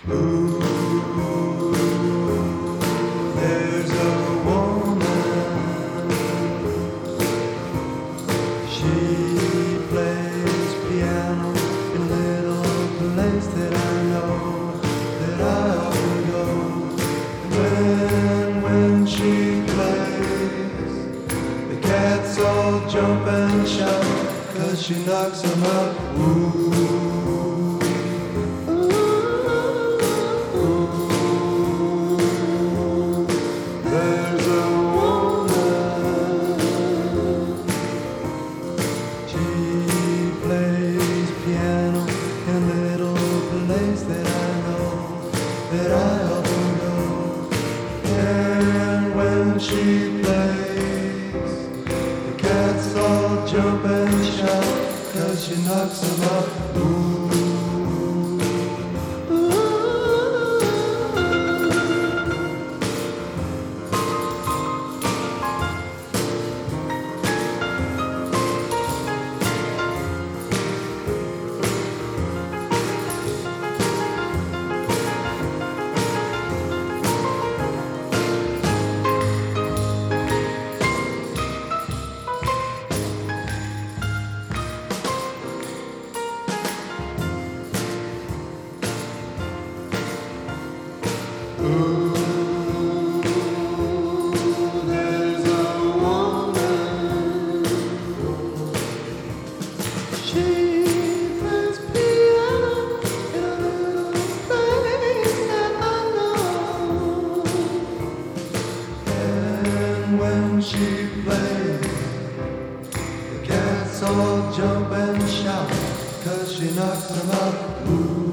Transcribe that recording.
Ooh, there's a woman. She plays piano in a little place that I know, that I often go. And when she plays, the cats all jump and shout, 'cause she knocks them out. Ooh. There's a woman. She plays piano in a little place that I know, that I often go. And when she plays, the cats all jump and shout, 'cause she knocks them out. Ooh. Ooh, there's a woman. She plays piano in a little place that I know. And when she plays, the cats all jump and shout, 'cause she knocks them out. Ooh.